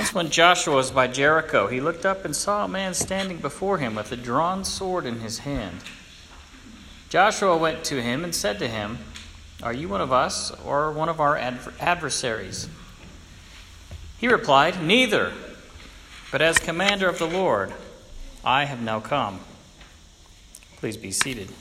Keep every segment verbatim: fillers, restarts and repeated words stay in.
Once when Joshua was by Jericho, he looked up and saw a man standing before him with a drawn sword in his hand. Joshua went to him and said to him, "Are you one of us or one of our adver- adversaries?" He replied, "Neither, but as commander of the Lord, I have now come." Please be seated.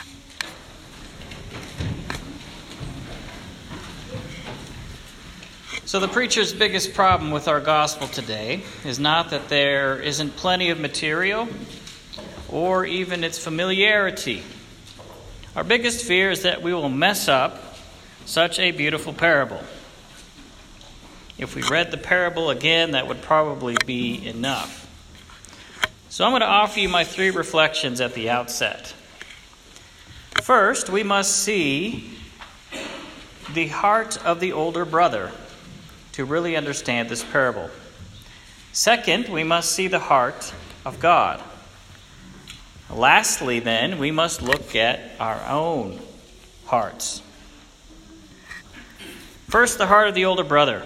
So the preacher's biggest problem with our gospel today is not that there isn't plenty of material or even its familiarity. Our biggest fear is that we will mess up such a beautiful parable. If we read the parable again, that would probably be enough. So I'm going to offer you my three reflections at the outset. First, we must see the heart of the older brother to really understand this parable. Second, we must see the heart of God. Lastly, then, we must look at our own hearts. First, the heart of the older brother.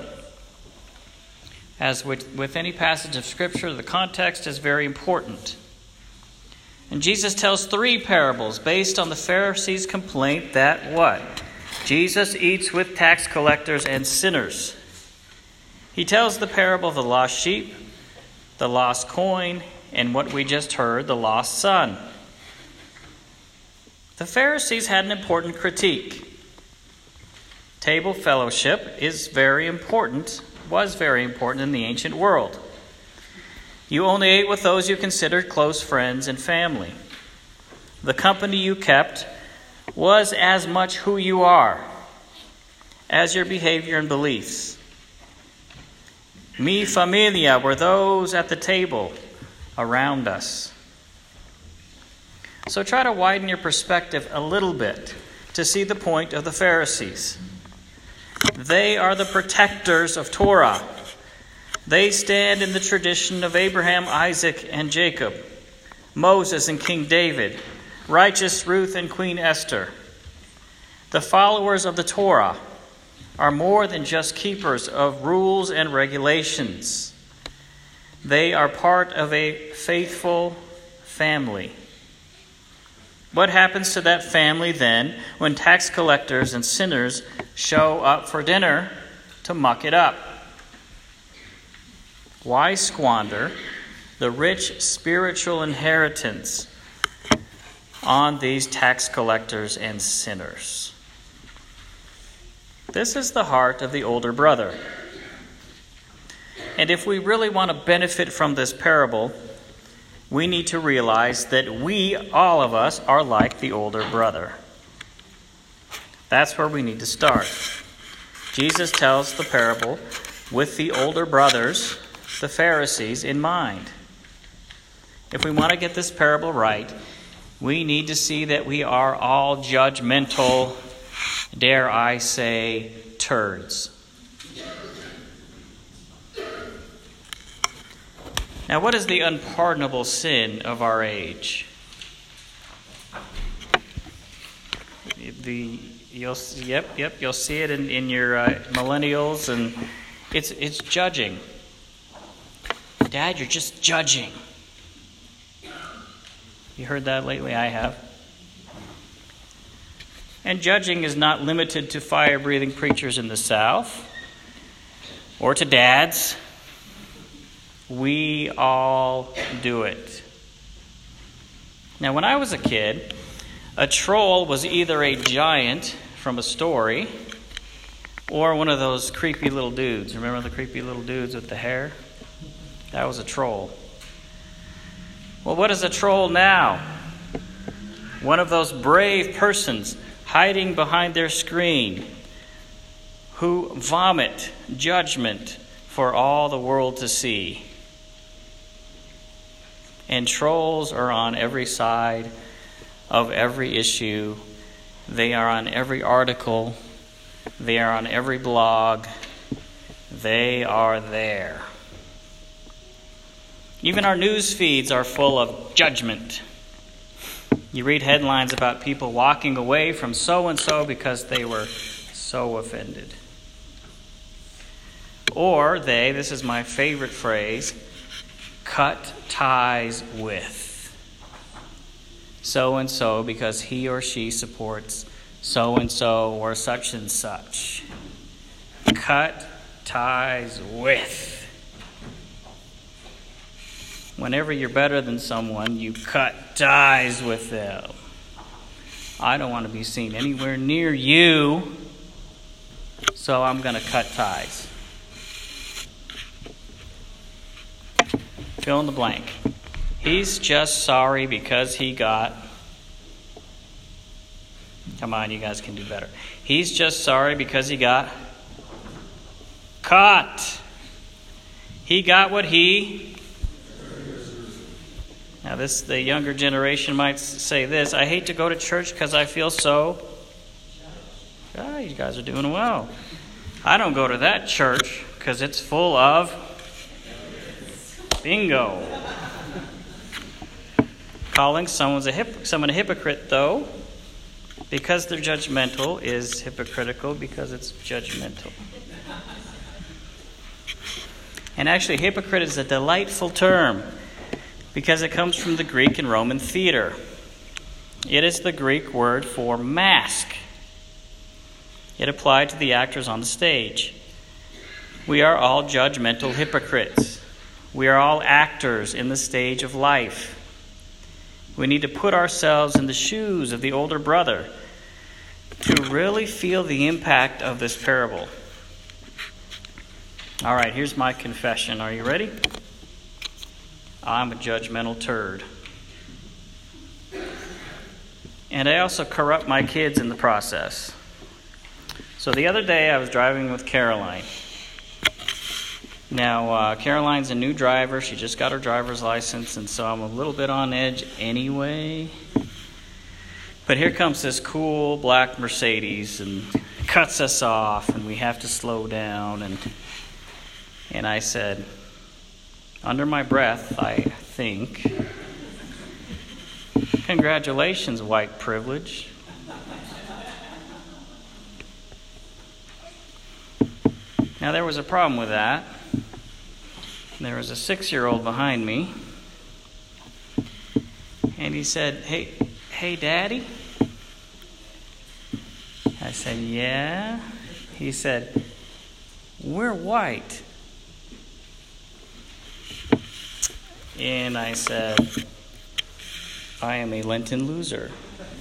As with, with any passage of Scripture, the context is very important. And Jesus tells three parables based on the Pharisees' complaint that what? Jesus eats with tax collectors and sinners. He tells the parable of the lost sheep, the lost coin, and what we just heard, the lost son. The Pharisees had an important critique. Table fellowship is very important, was very important in the ancient world. You only ate with those you considered close friends and family. The company you kept was as much who you are as your behavior and beliefs. Mi familia were those at the table around us. So try to widen your perspective a little bit to see the point of the Pharisees. They are the protectors of Torah. They stand in the tradition of Abraham, Isaac, and Jacob, Moses and King David, righteous Ruth and Queen Esther. The followers of the Torah are more than just keepers of rules and regulations. They are part of a faithful family. What happens to that family then when tax collectors and sinners show up for dinner to muck it up? Why squander the rich spiritual inheritance on these tax collectors and sinners? This is the heart of the older brother. And if we really want to benefit from this parable, we need to realize that we, all of us, are like the older brother. That's where we need to start. Jesus tells the parable with the older brothers, the Pharisees, in mind. If we want to get this parable right, we need to see that we are all judgmental, dare I say, turds. Now, what is the unpardonable sin of our age? The you'll yep yep you'll see it in in your uh, millennials, and it's it's judging. Dad, you're just judging. You heard that lately? I have. And judging is not limited to fire-breathing preachers in the South or to dads. We all do it. Now, when I was a kid, a troll was either a giant from a story or one of those creepy little dudes. Remember the creepy little dudes with the hair? That was a troll. Well, what is a troll now? One of those brave persons hiding behind their screen who vomit judgment for all the world to see. And trolls are on every side of every issue. They are on every article. They are on every blog. They are there. Even our news feeds are full of judgment. You read headlines about people walking away from so-and-so because they were so offended. Or they, this is my favorite phrase, cut ties with so-and-so because he or she supports so-and-so or such and such. Cut ties with. Whenever you're better than someone, you cut ties with them. I don't want to be seen anywhere near you, so I'm going to cut ties. Fill in the blank. He's just sorry because he got... Come on, you guys can do better. He's just sorry because he got caught. He got what he... Now this, the younger generation might say this: I hate to go to church because I feel so... Ah, you guys are doing well. I don't go to that church because it's full of... Bingo. Calling someone's a hip, someone a hypocrite, though, because they're judgmental, is hypocritical because it's judgmental. And actually, hypocrite is a delightful term because it comes from the Greek and Roman theater. It is the Greek word for mask. It applied to the actors on the stage. We are all judgmental hypocrites. We are all actors in the stage of life. We need to put ourselves in the shoes of the older brother to really feel the impact of this parable. All right, here's my confession. Are you ready? I'm a judgmental turd. And I also corrupt my kids in the process. So the other day I was driving with Caroline. Now, uh, Caroline's a new driver. She just got her driver's license, and so I'm a little bit on edge anyway. But here comes this cool black Mercedes and cuts us off, and we have to slow down. And and I said, under my breath, I think, congratulations, white privilege. Now, there was a problem with that. There was a six-year-old behind me, and he said, hey, hey, Daddy? I said, yeah. He said, we're white. And I said, I am a Lenten loser.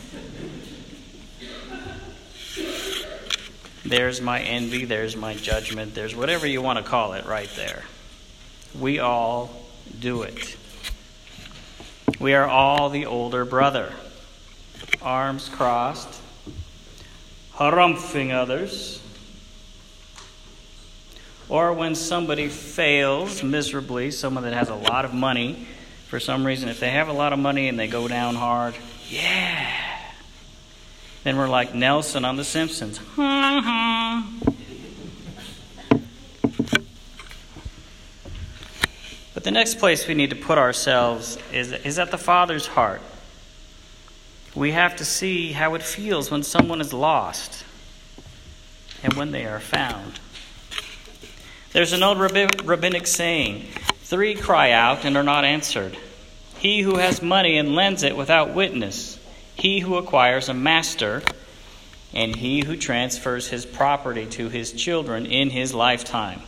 There's my envy, there's my judgment, there's whatever you want to call it right there. We all do it. We are all the older brother. Arms crossed, harumphing others. Or when somebody fails miserably, someone that has a lot of money, for some reason, if they have a lot of money and they go down hard, yeah. Then we're like Nelson on The Simpsons. But the next place we need to put ourselves is, is at the Father's heart. We have to see how it feels when someone is lost and when they are found. There's an old rabbi- rabbinic saying, three cry out and are not answered. He who has money and lends it without witness. He who acquires a master, and he who transfers his property to his children in his lifetime.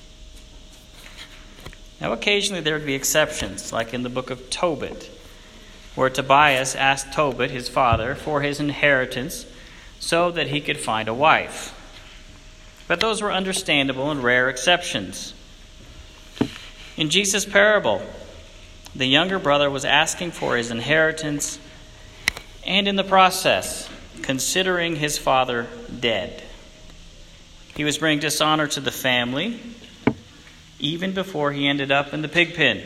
Now, occasionally there would be exceptions, like in the book of Tobit, where Tobias asked Tobit, his father, for his inheritance so that he could find a wife. But those were understandable and rare exceptions. In Jesus' parable, the younger brother was asking for his inheritance and in the process, considering his father dead. He was bringing dishonor to the family, even before he ended up in the pig pen.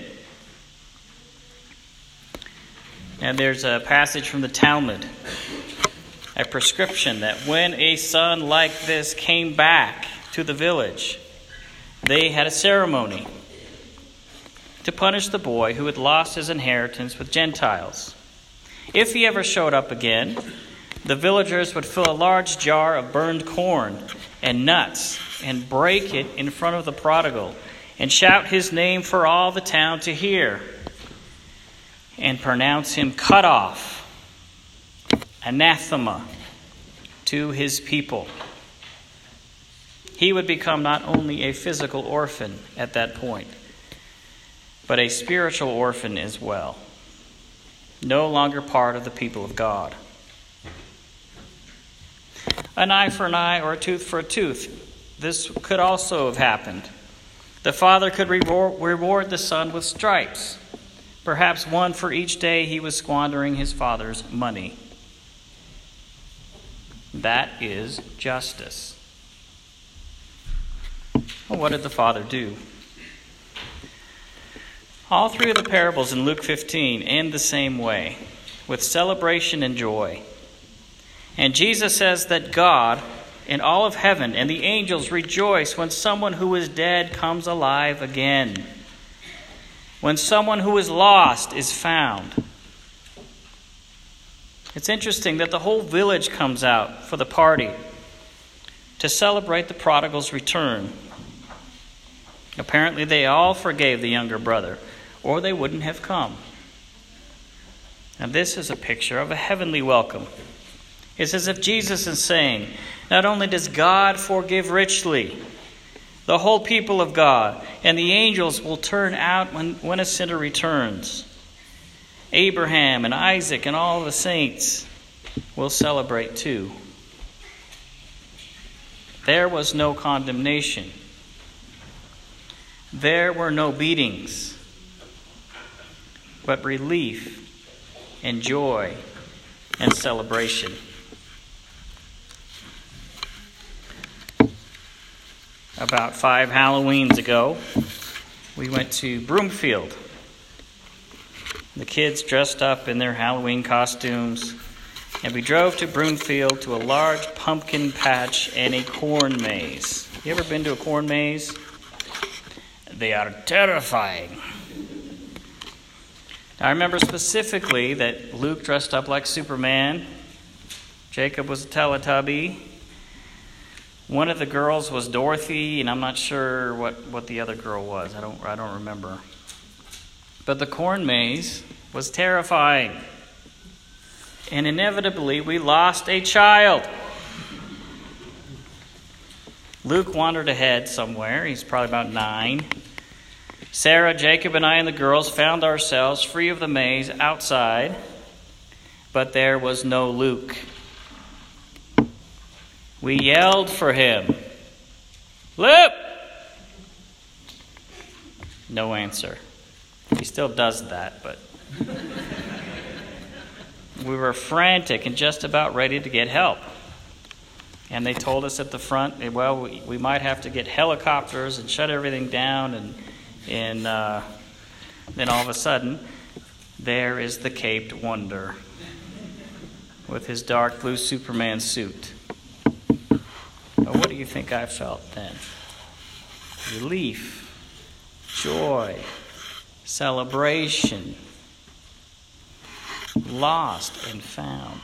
And there's a passage from the Talmud, a prescription that when a son like this came back to the village, they had a ceremony to punish the boy who had lost his inheritance with Gentiles. If he ever showed up again, the villagers would fill a large jar of burned corn and nuts and break it in front of the prodigal and shout his name for all the town to hear and pronounce him cut off, anathema to his people. He would become not only a physical orphan at that point, but a spiritual orphan as well, no longer part of the people of God. An eye for an eye or a tooth for a tooth. This could also have happened. The father could reward the son with stripes, perhaps one for each day he was squandering his father's money. That is justice. Well, what did the father do? All three of the parables in Luke fifteen end the same way, with celebration and joy. And Jesus says that God and all of heaven and the angels rejoice when someone who is dead comes alive again, when someone who is lost is found. It's interesting that the whole village comes out for the party to celebrate the prodigal's return. Apparently they all forgave the younger brother, or they wouldn't have come. Now this is a picture of a heavenly welcome. It's as if Jesus is saying, not only does God forgive richly, the whole people of God and the angels will turn out when, when a sinner returns. Abraham and Isaac and all the saints will celebrate too. There was no condemnation. There were no beatings, but relief and joy and celebration. About five Halloweens ago, we went to Broomfield. The kids dressed up in their Halloween costumes, and we drove to Broomfield to a large pumpkin patch and a corn maze. You ever been to a corn maze? They are terrifying. I remember specifically that Luke dressed up like Superman. Jacob was a Teletubby. One of the girls was Dorothy, and I'm not sure what, what the other girl was. I don't I don't remember. But the corn maze was terrifying. And inevitably, we lost a child. Luke wandered ahead somewhere. He's probably about nine. Sarah, Jacob, and I and the girls found ourselves free of the maze outside, but there was no Luke. We yelled for him. Luke! No answer. He still does that, but we were frantic and just about ready to get help. And they told us at the front, well, we, we might have to get helicopters and shut everything down. And, and uh, then all of a sudden, there is the Caped Wonder with his dark blue Superman suit. Well, what do you think I felt then? Relief, joy, celebration, lost and found.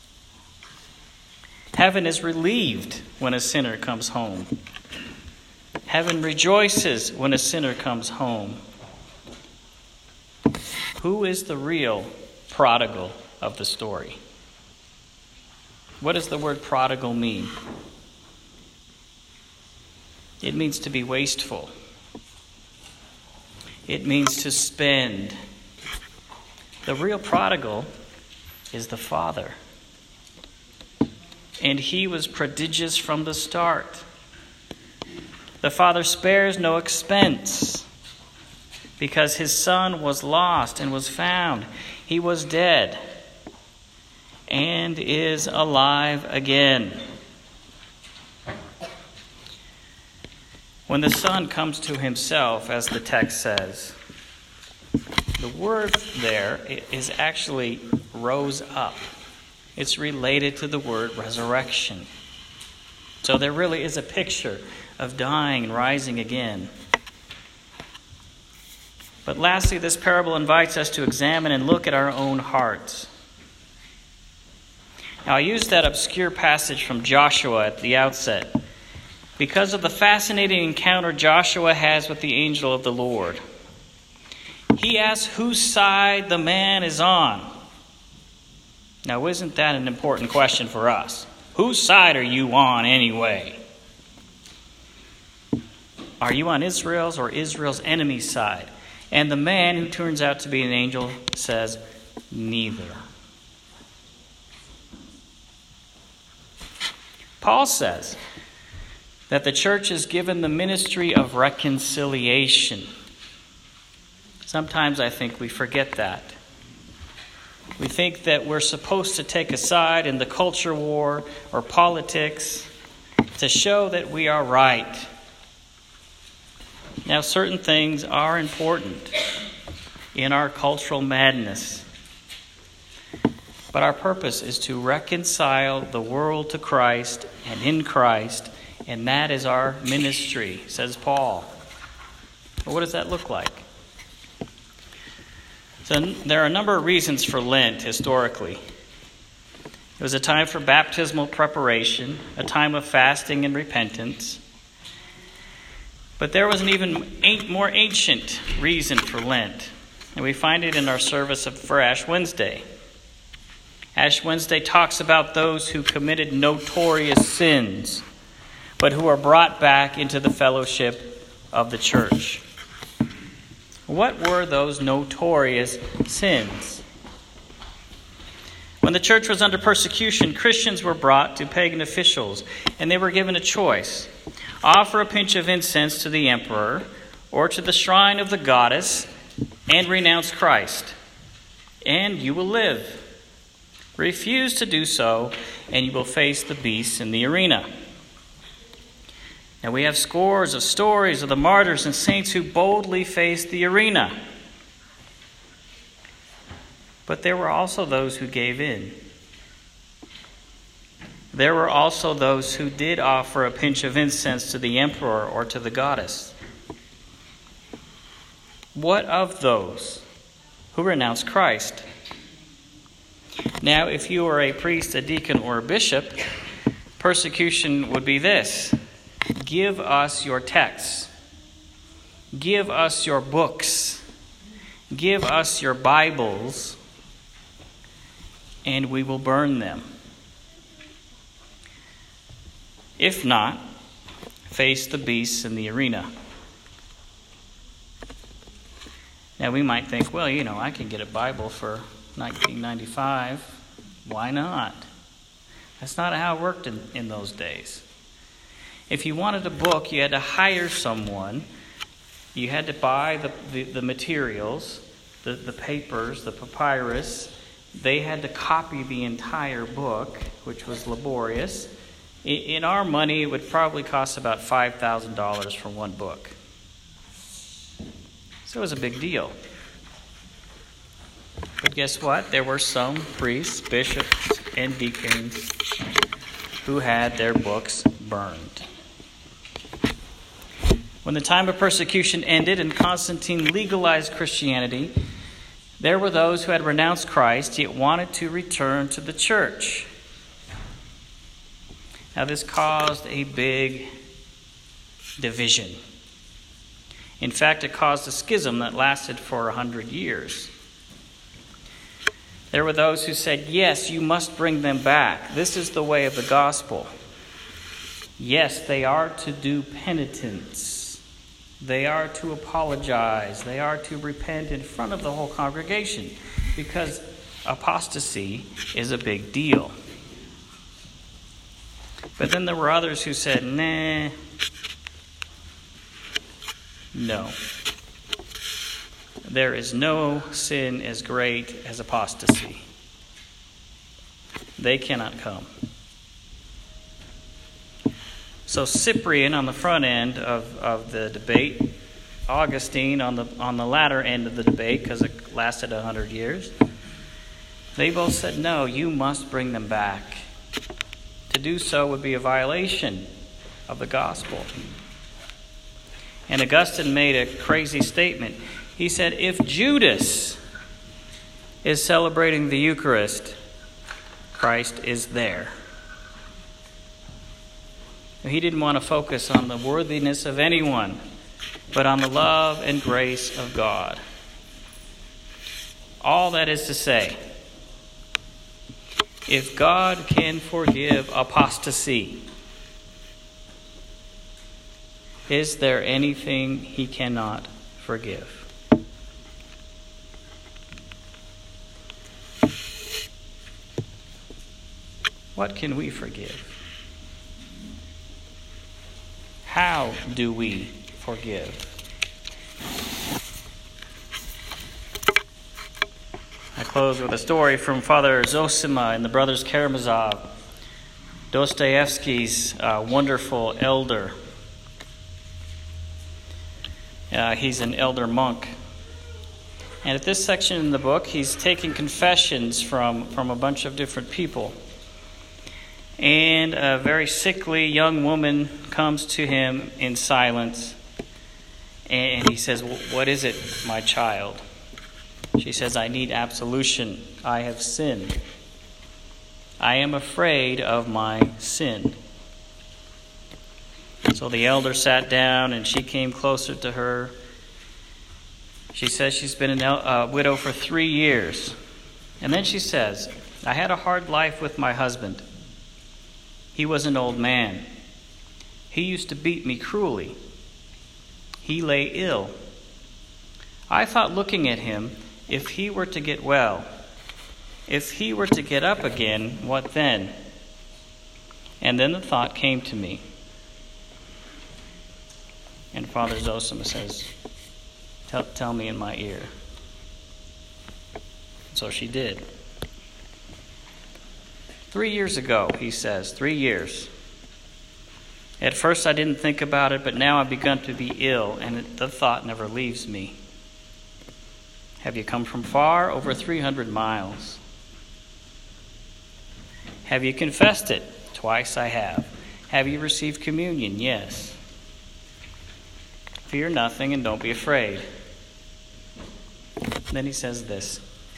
Heaven is relieved when a sinner comes home. Heaven rejoices when a sinner comes home. Who is the real prodigal of the story? What does the word prodigal mean? It means to be wasteful. It means to spend. The real prodigal is the Father. And he was prodigious from the start. The Father spares no expense because his Son was lost and was found. He was dead and is alive again. When the Son comes to himself, as the text says, the word there is actually rose up. It's related to the word resurrection. So there really is a picture of dying and rising again. But lastly, this parable invites us to examine and look at our own hearts. Now, I used that obscure passage from Joshua at the outset because of the fascinating encounter Joshua has with the angel of the Lord. He asks whose side the man is on. Now, isn't that an important question for us? Whose side are you on anyway? Are you on Israel's or Israel's enemy's side? And the man, who turns out to be an angel, says, neither. Paul says that the church is given the ministry of reconciliation. Sometimes I think we forget that. We think that we're supposed to take a side in the culture war or politics to show that we are right. Now, certain things are important in our cultural madness. But our purpose is to reconcile the world to Christ and in Christ, and that is our ministry, says Paul. Well, what does that look like? So there are a number of reasons for Lent historically. It was a time for baptismal preparation, a time of fasting and repentance. But there was an even more ancient reason for Lent, and we find it in our service for Ash Wednesday. Ash Wednesday talks about those who committed notorious sins, but who are brought back into the fellowship of the church. What were those notorious sins? When the church was under persecution, Christians were brought to pagan officials, and they were given a choice. Offer a pinch of incense to the emperor or to the shrine of the goddess and renounce Christ, and you will live. Refuse to do so, and you will face the beasts in the arena. Now we have scores of stories of the martyrs and saints who boldly faced the arena. But there were also those who gave in. There were also those who did offer a pinch of incense to the emperor or to the goddess. What of those who renounced Christ? Now, if you are a priest, a deacon, or a bishop, persecution would be this: give us your texts. Give us your books. Give us your Bibles, and we will burn them. If not, face the beasts in the arena. Now, we might think, well, you know, I can get a Bible for nineteen ninety-five. Why not? That's not how it worked in, in those days. If you wanted a book, you had to hire someone. You had to buy the, the, the materials, the, the papers, the papyrus. They had to copy the entire book, which was laborious. In, in our money, it would probably cost about five thousand dollars for one book. So it was a big deal. But guess what? There were some priests, bishops, and deacons who had their books burned. When the time of persecution ended and Constantine legalized Christianity, there were those who had renounced Christ yet wanted to return to the church. Now, this caused a big division. In fact, it caused a schism that lasted for a hundred years. There were those who said, yes, you must bring them back. This is the way of the gospel. Yes, they are to do penitence. They are to apologize. They are to repent in front of the whole congregation, because apostasy is a big deal. But then there were others who said, nah, no. There is no sin as great as apostasy. They cannot come. So Cyprian on the front end of, of the debate, Augustine on the on the latter end of the debate, because it lasted a hundred years, they both said, no, you must bring them back. To do so would be a violation of the gospel. And Augustine made a crazy statement. He said, if Judas is celebrating the Eucharist, Christ is there. He didn't want to focus on the worthiness of anyone, but on the love and grace of God. All that is to say, if God can forgive apostasy, is there anything he cannot forgive? What can we forgive? How do we forgive? I close with a story from Father Zosima and the Brothers Karamazov, Dostoevsky's uh, wonderful elder. Uh, he's an elder monk. And at this section in the book, he's taking confessions from, from a bunch of different people. And a very sickly young woman comes to him in silence. And he says, "What is it, my child?" She says, "I need absolution. I have sinned. I am afraid of my sin." So the elder sat down and she came closer to her. She says she's been a uh, widow for three years. And then she says, "I had a hard life with my husband. He was an old man. He used to beat me cruelly. He lay ill. I thought, looking at him, if he were to get well, if he were to get up again, what then?" And then the thought came to me. And Father Zosima says, tell, tell me in my ear. So she did. Three years ago, he says, three years. At first I didn't think about it, but now I've begun to be ill, and it, the thought never leaves me. Have you come from far? Over three hundred miles. Have you confessed it? Twice I have. Have you received communion? Yes. Fear nothing and don't be afraid. Then he says this: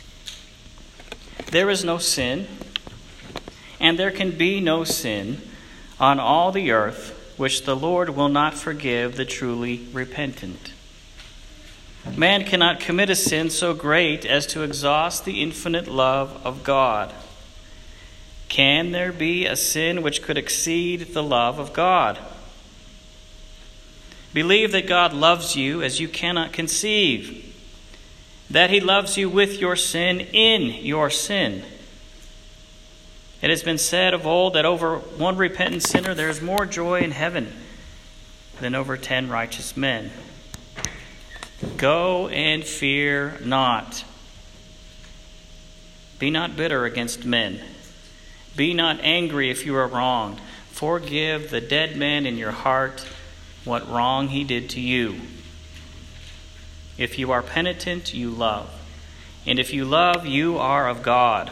there is no sin, and there can be no sin on all the earth which the Lord will not forgive the truly repentant. Man cannot commit a sin so great as to exhaust the infinite love of God. Can there be a sin which could exceed the love of God? Believe that God loves you as you cannot conceive, that he loves you with your sin in your sin. It has been said of old that over one repentant sinner there is more joy in heaven than over ten righteous men. Go and fear not. Be not bitter against men. Be not angry if you are wronged. Forgive the dead man in your heart what wrong he did to you. If you are penitent, you love. And if you love, you are of God.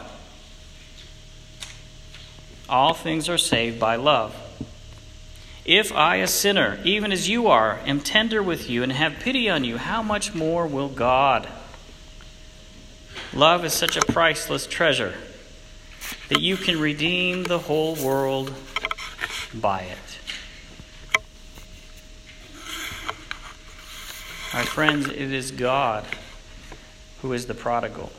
All things are saved by love. If I, a sinner, even as you are, am tender with you and have pity on you, how much more will God? Love is such a priceless treasure that you can redeem the whole world by it. My friends, it is God who is the prodigal.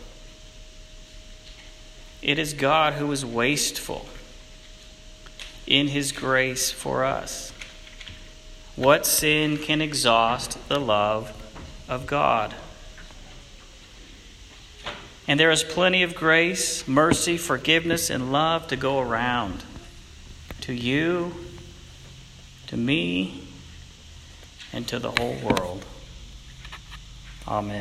It is God who is wasteful in his grace for us. What sin can exhaust the love of God? And there is plenty of grace, mercy, forgiveness, and love to go around. To you, to me, and to the whole world. Amen.